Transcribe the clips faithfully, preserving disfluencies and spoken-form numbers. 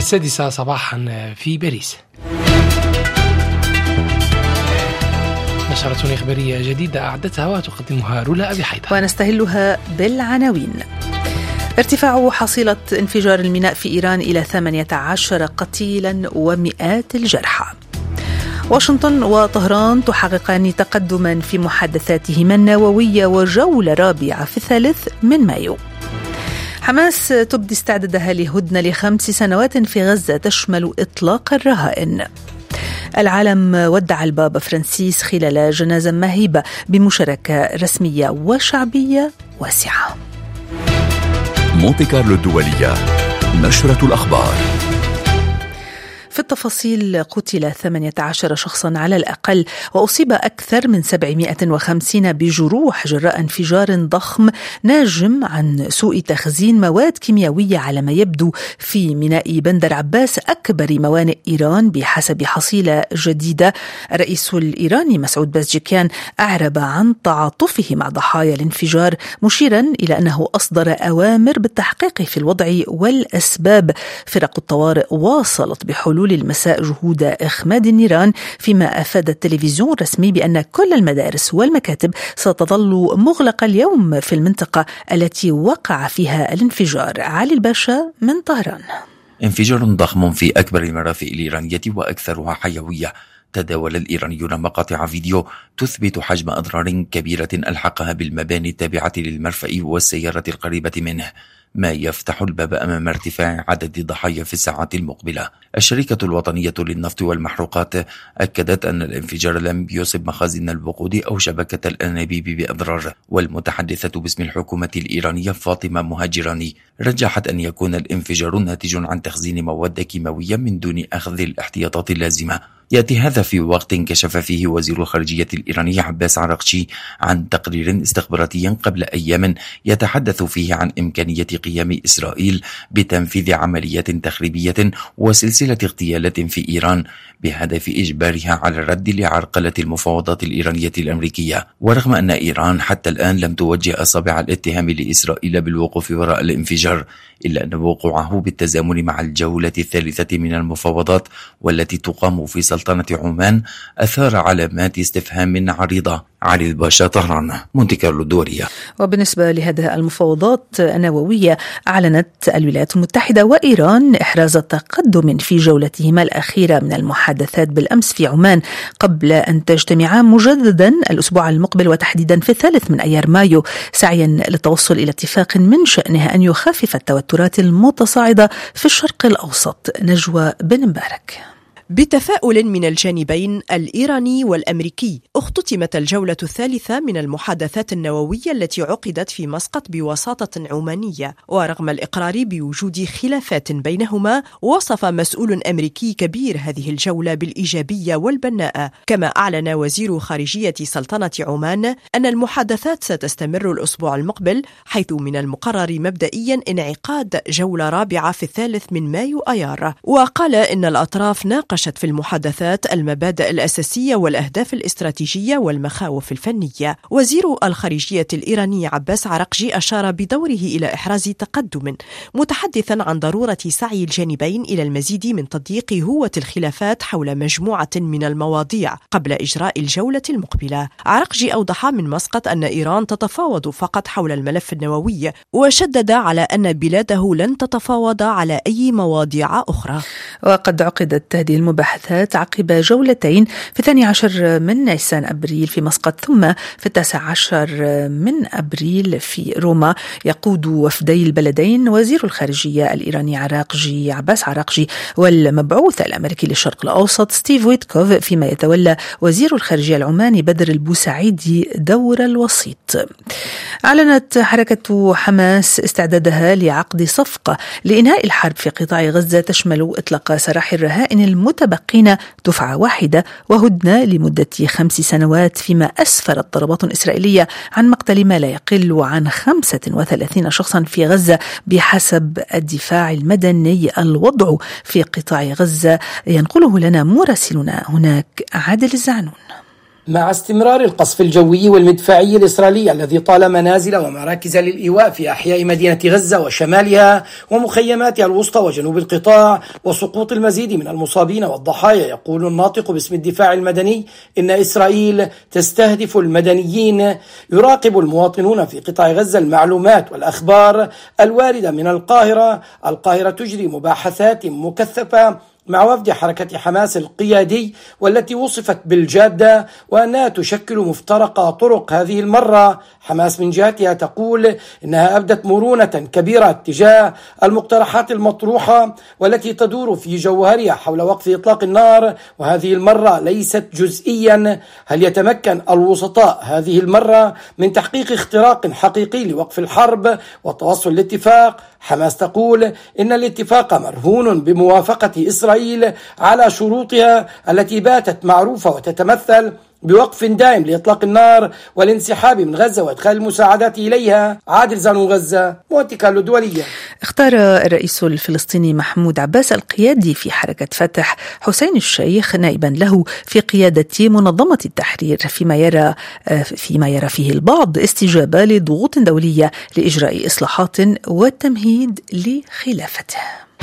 السادسة صباحا في باريس. نشرة إخبارية جديدة أعدتها وتقدمها رولا أبي حيدر، ونستهلها بالعناوين. ارتفاع حصيلة انفجار الميناء في إيران إلى ثمانية عشر قتيلا ومئات الجرحى. واشنطن وطهران تحققان تقدما في محادثاتهما النووية وجولة رابعة في الثالث من مايو. حماس تبدي استعدادها لهدنة لخمس سنوات في غزة تشمل إطلاق الرهائن. العالم ودع البابا فرانسيس خلال جنازة مهيبة بمشاركة رسمية وشعبية واسعة. مونتي كارلو الدولية، نشرة الأخبار. في التفاصيل، قتل ثمانية عشر شخصا على الأقل وأصيب أكثر من سبعمائة وخمسين بجروح جراء انفجار ضخم ناجم عن سوء تخزين مواد كيميائية على ما يبدو في ميناء بندر عباس أكبر موانئ إيران بحسب حصيلة جديدة. الرئيس الإيراني مسعود بازجكيان أعرب عن تعاطفه مع ضحايا الانفجار، مشيرا إلى أنه أصدر أوامر بالتحقيق في الوضع والأسباب. فرق الطوارئ واصلت بحلول المساء جهود إخماد النيران، فيما أفاد التلفزيون الرسمي بأن كل المدارس والمكاتب ستظل مغلقة اليوم في المنطقة التي وقع فيها الانفجار. علي الباشا من طهران. انفجار ضخم في أكبر المرافق الإيرانية وأكثرها حيوية. تداول الإيرانيون مقاطع فيديو تثبت حجم أضرار كبيرة ألحقها بالمباني التابعة للمرفأ والسيارة القريبة منه، ما يفتح الباب أمام ارتفاع عدد الضحايا في الساعات المقبلة. الشركة الوطنية للنفط والمحروقات أكدت أن الانفجار لم يصب مخازن الوقود أو شبكة الأنابيب بأضرار، والمتحدثة باسم الحكومة الإيرانية فاطمة مهاجراني رجحت أن يكون الانفجار ناتج عن تخزين مواد كيماوية من دون أخذ الاحتياطات اللازمة. يأتي هذا في وقت كشف فيه وزير الخارجية الإيراني عباس عراقجي عن تقرير استخباراتي قبل أيام يتحدث فيه عن إمكانية قيام إسرائيل بتنفيذ عمليات تخريبية وسلسلة اغتيالات في إيران بهدف إجبارها على الرد لعرقلة المفاوضات الإيرانية الأمريكية. ورغم أن إيران حتى الآن لم توجه أصابع الاتهام لإسرائيل بالوقوف وراء الانفجار، إلا أن وقوعه بالتزامن مع الجولة الثالثة من المفاوضات والتي تقام في سلطنة عمان أثار علامات استفهام عريضة. علي الباشا، طهران، مونتي كارلو الدولية. وبالنسبة لهذه المفاوضات النووية، أعلنت الولايات المتحدة وإيران إحراز تقدم في جولتهما الأخيرة من المحادثات بالأمس في عمان، قبل أن تجتمعا مجددا الأسبوع المقبل وتحديدا في الثالث من أيار مايو، سعيا للتوصل إلى اتفاق من شأنها أن يخفف التوترات المتصاعدة في الشرق الأوسط. نجوى بن مبارك. بتفاؤل من الجانبين الإيراني والأمريكي، اختتمت الجولة الثالثة من المحادثات النووية التي عقدت في مسقط بوساطة عمانية. ورغم الإقرار بوجود خلافات بينهما، وصف مسؤول أمريكي كبير هذه الجولة بالإيجابية والبناءة. كما أعلن وزير خارجية سلطنة عمان أن المحادثات ستستمر الأسبوع المقبل، حيث من المقرر مبدئيا انعقاد جولة رابعة في الثالث من مايو أيار. وقال إن الأطراف ناقشت في المحادثات المبادئ الأساسية والأهداف الاستراتيجية والمخاوف الفنية. وزير الخارجية الإيراني عباس عراقجي أشار بدوره إلى إحراز تقدم، متحدثا عن ضرورة سعي الجانبين إلى المزيد من تضييق هوة الخلافات حول مجموعة من المواضيع قبل إجراء الجولة المقبلة. عراقجي أوضح من مسقط أن إيران تتفاوض فقط حول الملف النووي، وشدد على أن بلاده لن تتفاوض على أي مواضيع أخرى. وقد عقدت هذه المباحثات عقب جولتين في الثاني عشر من نيسان أبريل في مسقط، ثم في التاسع عشر من أبريل في روما. يقود وفدي البلدين وزير الخارجية الإيراني عراقجي عباس عراقجي والمبعوث الأمريكي للشرق الأوسط ستيف ويتكوف، فيما يتولى وزير الخارجية العماني بدر البوسعيدي دور الوسيط. أعلنت حركة حماس استعدادها لعقد صفقة لإنهاء الحرب في قطاع غزة تشمل إطلاق سراح الرهائن المتبقين دفعة واحدة وهدنة لمدة خمس سنوات، فيما أسفرت ضربات إسرائيلية عن مقتل ما لا يقل عن خمسة وثلاثين شخصا في غزة بحسب الدفاع المدني. الوضع في قطاع غزة ينقله لنا مراسلنا هناك عادل الزعنون. مع استمرار القصف الجوي والمدفعي الإسرائيلي الذي طال منازل ومراكز للإيواء في أحياء مدينة غزة وشمالها ومخيماتها الوسطى وجنوب القطاع وسقوط المزيد من المصابين والضحايا، يقول الناطق باسم الدفاع المدني إن إسرائيل تستهدف المدنيين. يراقب المواطنون في قطاع غزة المعلومات والأخبار الواردة من القاهرة. القاهرة تجري مباحثات مكثفة مع وفد حركة حماس القيادي والتي وصفت بالجادة وأنها تشكل مفترق طرق. هذه المرة حماس من جهتها تقول إنها أبدت مرونة كبيرة تجاه المقترحات المطروحة والتي تدور في جوهرها حول وقف إطلاق النار، وهذه المرة ليست جزئيا. هل يتمكن الوسطاء هذه المرة من تحقيق اختراق حقيقي لوقف الحرب والتوصل لاتفاق؟ حماس تقول إن الاتفاق مرهون بموافقة إسرائيل على شروطها التي باتت معروفة وتتمثل بوقف دائم لإطلاق النار والانسحاب من غزة وإدخال المساعدات إليها. عادل زانو، غزة، مونتي كارلو الدولية. اختار الرئيس الفلسطيني محمود عباس القيادي في حركة فتح حسين الشيخ نائبا له في قيادة منظمة التحرير، فيما يرى فيما يرى فيه البعض استجابة لضغوط دولية لإجراء إصلاحات والتمهيد لخلافته.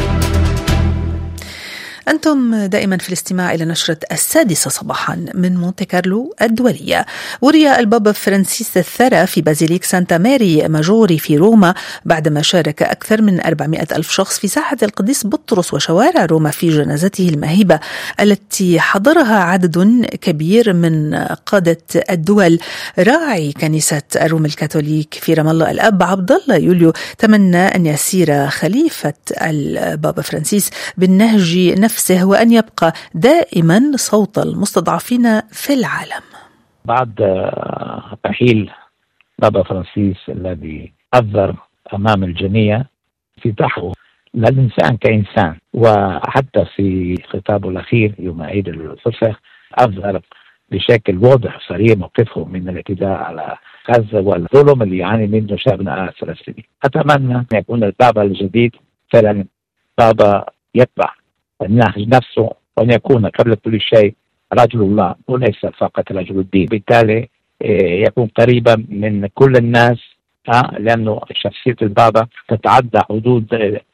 أنتم دائما في الاستماع إلى نشرة السادسة صباحا من مونتي كارلو الدولية. وري البابا فرانسيس الثرى في بازيليك سانتا ماري ماجوري في روما بعدما شارك أكثر من أربعمائة ألف شخص في ساحة القديس بطرس وشوارع روما في جنازته المهيبة التي حضرها عدد كبير من قادة الدول. راعي كنيسة الروم الكاثوليك في رام الله الأب عبد الله يوليو تمنى أن يسير خليفة البابا فرانسيس بالنهج نفسه وأن يبقى دائما صوت المستضعفين في العالم. بعد رحيل بابا فرانسيس الذي أذر أمام الجميع في دحره للإنسان كإنسان، وحتى في خطابه الأخير يوم عيد الفصح أذر بشكل واضح صريح موقفه من الاعتداء على غزة والظلم اللي يعاني منه شعبنا الفلسطيني. أتمنى أن يكون البابا الجديد فعلا بابا يتبع النهج نفسه، وأن يكون قبل كل شيء رجل الله وليس فقط رجل الدين، بالتالي يكون قريبا من كل الناس، لأنه شخصية البابا تتعدى حدود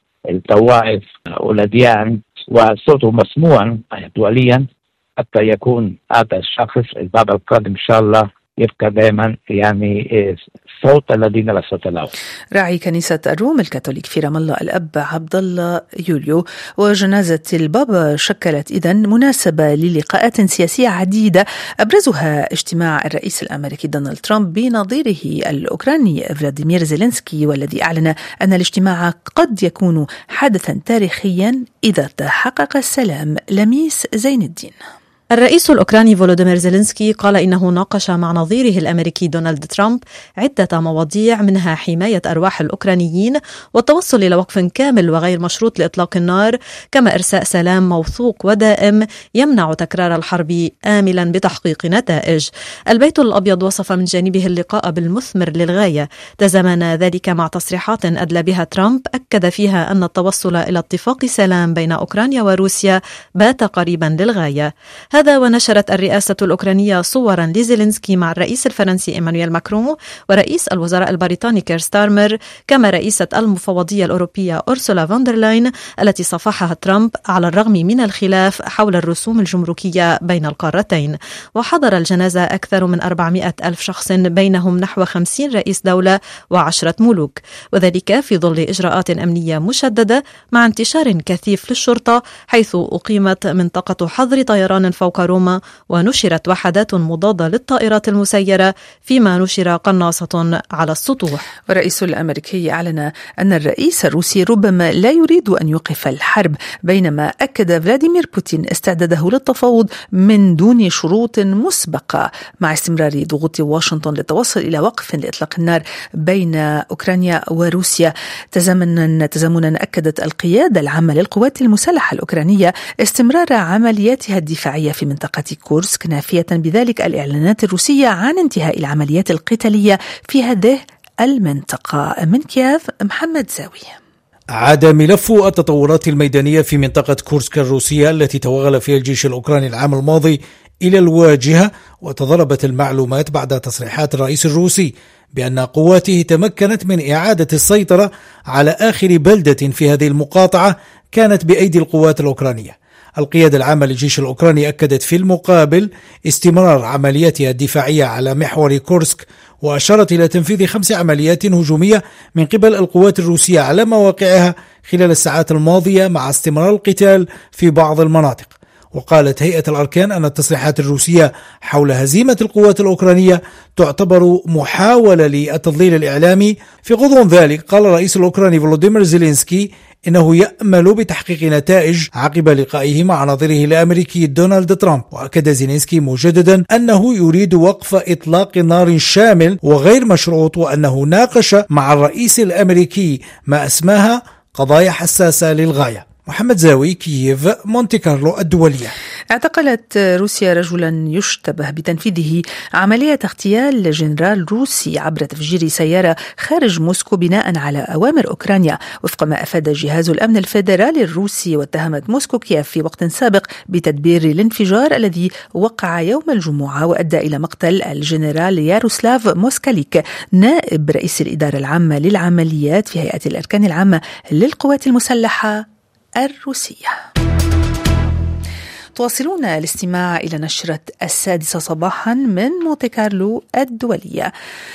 الطوائف والأديان وصوته مسموع دوليا، حتى يكون هذا الشخص البابا القادم إن شاء الله يبقى دائما يعني صوت الذين لا صوت لهم. راعي كنيسة الروم الكاثوليك في رام الله الأب عبد الله يوليو. وجنازة البابا شكلت إذن مناسبة للقاءات سياسية عديدة أبرزها اجتماع الرئيس الأمريكي دونالد ترامب بنظيره الأوكراني فلاديمير زيلينسكي، والذي أعلن أن الاجتماع قد يكون حدثا تاريخيا إذا تحقق السلام. لميس زين الدين. الرئيس الأوكراني فولوديمير زيلينسكي قال إنه ناقش مع نظيره الأمريكي دونالد ترامب عدة مواضيع، منها حماية أرواح الأوكرانيين والتوصل إلى وقف كامل وغير مشروط لإطلاق النار، كما إرساء سلام موثوق ودائم يمنع تكرار الحرب آملا بتحقيق نتائج. البيت الأبيض وصف من جانبه اللقاء بالمثمر للغاية، تزامن ذلك مع تصريحات أدلى بها ترامب أكد فيها أن التوصل إلى اتفاق سلام بين أوكرانيا وروسيا بات قريبا للغاية. هذا ونشرت الرئاسة الأوكرانية صورا لزيلينسكي مع الرئيس الفرنسي إيمانويل ماكرون ورئيس الوزراء البريطاني كير ستارمر، كما رئيسة المفوضية الأوروبية أورسولا فوندرلاين التي صافحها ترامب على الرغم من الخلاف حول الرسوم الجمركية بين القارتين. وحضر الجنازة أكثر من أربعمائة ألف شخص، بينهم نحو خمسين رئيس دولة وعشرة ملوك، وذلك في ظل إجراءات أمنية مشددة مع انتشار كثيف للشرطة، حيث أقيمت منطقة حظر طيران فوق روما ونشرت وحدات مضادة للطائرات المسيرة، فيما نشر قناصة على السطوح. والرئيس الأمريكي أعلن أن الرئيس الروسي ربما لا يريد أن يوقف الحرب، بينما أكد فلاديمير بوتين استعداده للتفاوض من دون شروط مسبقة مع استمرار ضغوط واشنطن للتوصل إلى وقف لإطلاق النار بين أوكرانيا وروسيا. تزامنا تزامنا أكدت القيادة العامة للقوات المسلحة الأوكرانية استمرار عملياتها الدفاعية في منطقة كورسك، نافية بذلك الإعلانات الروسية عن انتهاء العمليات القتالية في هذه المنطقة. من كييف محمد زاوي. عاد ملف التطورات الميدانية في منطقة كورسك الروسية التي توغل فيها الجيش الأوكراني العام الماضي إلى الواجهة. وتضربت المعلومات بعد تصريحات الرئيس الروسي بأن قواته تمكنت من إعادة السيطرة على آخر بلدة في هذه المقاطعة كانت بأيدي القوات الأوكرانية. القيادة العامة للجيش الأوكراني أكدت في المقابل استمرار عملياتها الدفاعية على محور كورسك، وأشارت إلى تنفيذ خمس عمليات هجومية من قبل القوات الروسية على مواقعها خلال الساعات الماضية مع استمرار القتال في بعض المناطق. وقالت هيئة الأركان أن التصريحات الروسية حول هزيمة القوات الأوكرانية تعتبر محاولة للتضليل الإعلامي. في غضون ذلك قال الرئيس الأوكراني فولوديمير زيلينسكي إنه يأمل بتحقيق نتائج عقب لقائه مع نظيره الأمريكي دونالد ترامب. وأكد زيلينسكي مجددا أنه يريد وقف إطلاق نار شامل وغير مشروط، وأنه ناقش مع الرئيس الأمريكي ما أسماها قضايا حساسة للغاية. محمد زاوي، كييف، مونتي كارلو الدولية. اعتقلت روسيا رجلا يشتبه بتنفيذه عملية اغتيال لجنرال روسي عبر تفجير سيارة خارج موسكو بناء على أوامر أوكرانيا، وفق ما أفاد جهاز الأمن الفيدرالي الروسي. واتهمت موسكو كييف في وقت سابق بتدبير الانفجار الذي وقع يوم الجمعة وأدى إلى مقتل الجنرال ياروسلاف موسكاليك نائب رئيس الإدارة العامة للعمليات في هيئة الأركان العامة للقوات المسلحة الروسية. تواصلون الاستماع إلى نشرة السادسة صباحا من مونتي كارلو الدولية.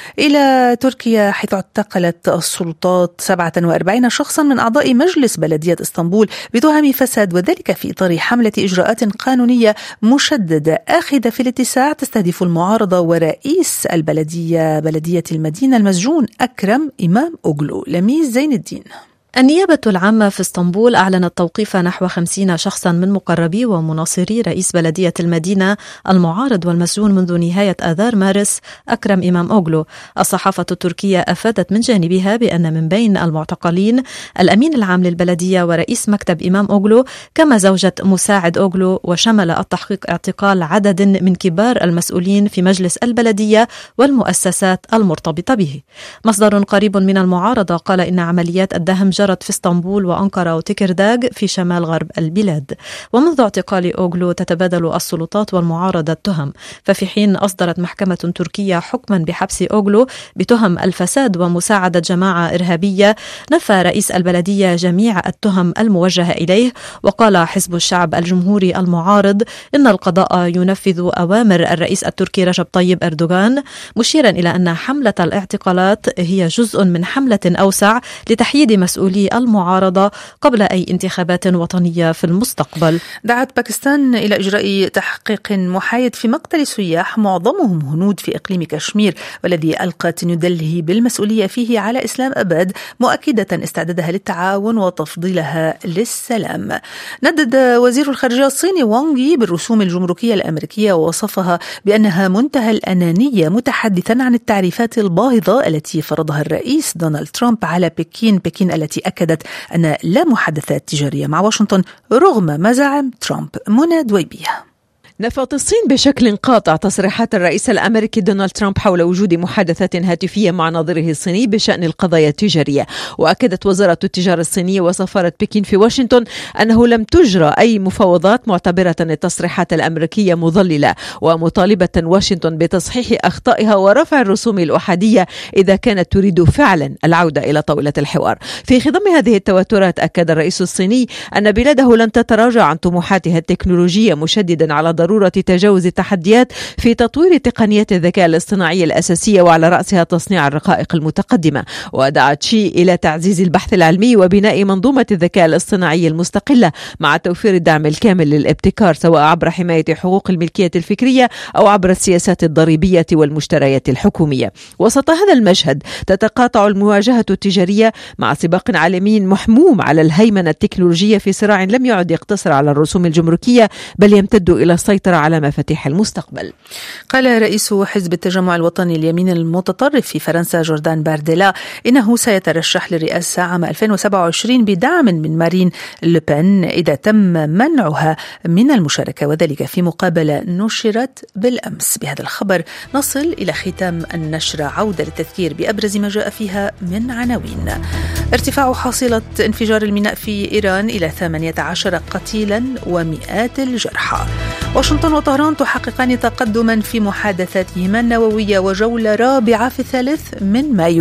إلى تركيا، حيث اعتقلت السلطات سبعة وأربعين شخصا من أعضاء مجلس بلدية اسطنبول بتهم فساد، وذلك في إطار حملة إجراءات قانونية مشددة آخذة في الاتساع تستهدف المعارضة ورئيس البلدية بلدية المدينة المسجون أكرم إمام أوغلو. لميس زين الدين. النيابة العامة في اسطنبول أعلنت توقيف نحو خمسين شخصا من مقربي ومناصري رئيس بلدية المدينة المعارض والمسجون منذ نهاية آذار مارس أكرم إمام أوغلو. الصحافة التركية أفادت من جانبها بأن من بين المعتقلين الأمين العام للبلدية ورئيس مكتب إمام أوغلو، كما زوجة مساعد أوغلو، وشمل التحقيق اعتقال عدد من كبار المسؤولين في مجلس البلدية والمؤسسات المرتبطة به. مصدر قريب من المعارضة قال إن عمليات الدهم جرت في اسطنبول وأنقرة وتكرداغ في شمال غرب البلاد. ومنذ اعتقال أوغلو تتبادل السلطات والمعارضة التهم، ففي حين أصدرت محكمة تركية حكما بحبس أوغلو بتهم الفساد ومساعدة جماعة إرهابية، نفى رئيس البلدية جميع التهم الموجهة إليه. وقال حزب الشعب الجمهوري المعارض إن القضاء ينفذ أوامر الرئيس التركي رجب طيب أردوغان، مشيرا إلى أن حملة الاعتقالات هي جزء من حملة أوسع لتحييد مسؤولي المعارضة قبل أي انتخابات وطنية في المستقبل. دعت باكستان إلى إجراء تحقيق محايد في مقتل سياح معظمهم هنود في إقليم كشمير، والذي ألقت نيودلهي بالمسؤولية فيه على إسلام أباد، مؤكدة استعدادها للتعاون وتفضيلها للسلام. ندد وزير الخارجية الصيني وانغ يي بالرسوم الجمركية الأمريكية ووصفها بأنها منتهى الأنانية، متحدثا عن التعريفات الباهظة التي فرضها الرئيس دونالد ترامب على بكين بكين التي أكدت أن لا محادثات تجارية مع واشنطن رغم مزاعم ترامب. منى دويبية. نفت الصين بشكل قاطع تصريحات الرئيس الأمريكي دونالد ترامب حول وجود محادثات هاتفية مع نظيره الصيني بشأن القضايا التجارية. وأكدت وزارة التجارة الصينية وسفارة بكين في واشنطن أنه لم تجرى أي مفاوضات، معتبرة التصريحات الأمريكية مضللة، ومطالبة واشنطن بتصحيح أخطائها ورفع الرسوم الأحادية إذا كانت تريد فعلا العودة إلى طاولة الحوار. في خضم هذه التوترات أكد الرئيس الصيني أن بلاده لن تتراجع عن طموحاتها التكنولوجية، مشددا على ضرورة تجاوز التحديات في تطوير تقنيات الذكاء الاصطناعي الأساسية وعلى رأسها تصنيع الرقائق المتقدمة. ودعت شي إلى تعزيز البحث العلمي وبناء منظومة الذكاء الاصطناعي المستقلة، مع توفير الدعم الكامل للابتكار سواء عبر حماية حقوق الملكية الفكرية أو عبر السياسات الضريبية والمشتريات الحكومية. وسط هذا المشهد تتقاطع المواجهة التجارية مع سباق عالمي محموم على الهيمنة التكنولوجية في صراع لم يعد يقتصر على الرسوم الجمركية، بل يمتد إلى السيطرة على مفاتيح المستقبل. قال رئيس حزب التجمع الوطني اليمين المتطرف في فرنسا جوردان بارديلا إنه سيترشح للرئاسة عام ألفين وسبعة وعشرين بدعم من مارين لوبين إذا تم منعها من المشاركة، وذلك في مقابلة نشرت بالأمس. بهذا الخبر نصل إلى ختام النشرة، عودة للتذكير بأبرز ما جاء فيها من عناوين. ارتفاع حاصلة انفجار الميناء في إيران إلى ثمانية عشر قتيلا ومئات الجرحى. واشنطن وطهران تحققان تقدما في محادثاتهما النووية وجولة رابعة في الثالث من مايو.